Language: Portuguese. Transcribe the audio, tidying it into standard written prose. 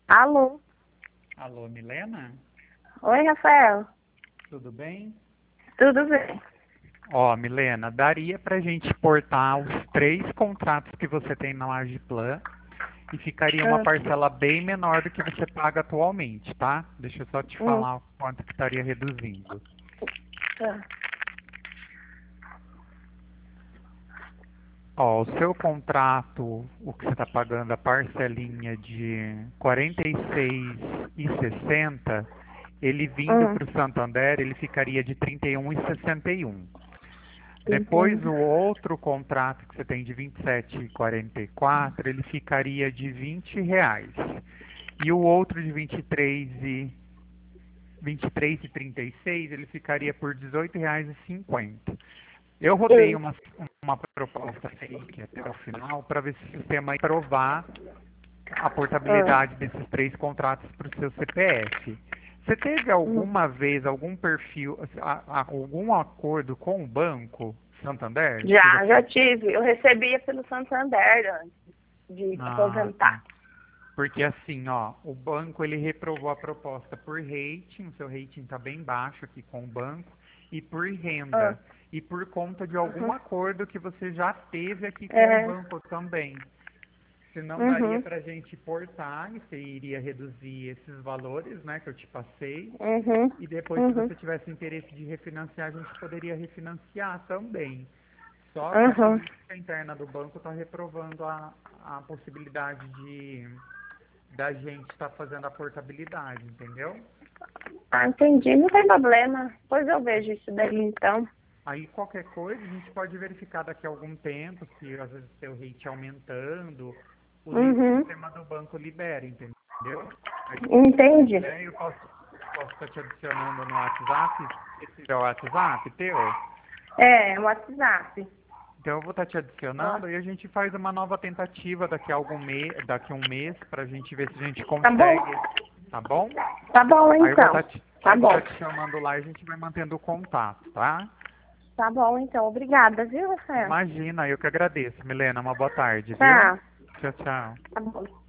Alô? Alô, Milena? Oi, Rafael. Tudo bem? Tudo bem? Ó, Milena, daria pra gente portar os 3 contratos que você tem na Agiplan e ficaria uma Hum, parcela bem menor do que você paga atualmente, tá? Deixa eu só te hum, falar quanto que estaria reduzindo. tá. Ó, o seu contrato, o que você está pagando, a parcelinha de 46,60, ele vindo Hum, para o Santander, ele ficaria de 31,61. Depois, entendi. o outro contrato que você tem de 27,44, ele ficaria de R$ 20. E o outro de 23,36, ele ficaria por R$ 18,50. Eu rodei Hum, uma proposta fake até o final para ver se o sistema ia aprovar a hum, portabilidade desses 3 contratos para o seu CPF. Você teve hum. alguma vez algum perfil, algum acordo com o banco Santander? Que Já você... tive. Eu recebia pelo Santander antes de Ah, aposentar. tá. Porque assim, ó, o banco ele reprovou a proposta por rating, o seu rating está bem baixo aqui com o banco, e por Ah, renda, e por conta de algum uhum. acordo que você já teve aqui com o É, banco também. Senão daria uhum, para a gente portar e você iria reduzir esses valores, né, que eu te passei, uhum, e depois se uhum, você tivesse interesse de refinanciar, a gente poderia refinanciar também. Só que a uhum. política interna do banco está reprovando a possibilidade de da gente estar fazendo a portabilidade, entendeu? Ah, entendi. Não tem problema. Pois eu vejo isso daí, então. Aí qualquer coisa a gente pode verificar daqui a algum tempo, se às vezes o seu rate aumentando, o Uhum, sistema do banco libera, entendeu? Aí se você entendi. quiser, eu posso estar te adicionando no WhatsApp. Esse é o WhatsApp teu? É, WhatsApp. Então eu vou estar te Ó, adicionando e a gente faz uma nova tentativa daqui a um mês para a gente ver se a gente tá bom? consegue, tá bom? Tá bom, Aí eu vou então. estar te, Tá aí eu vou bom. estar te chamando lá e a gente vai mantendo o contato, tá? Tá bom, então. Obrigada, viu, Rafael? Imagina, eu que agradeço. Milena, uma boa tarde, viu? Tá. Tchau, tchau. Tá bom.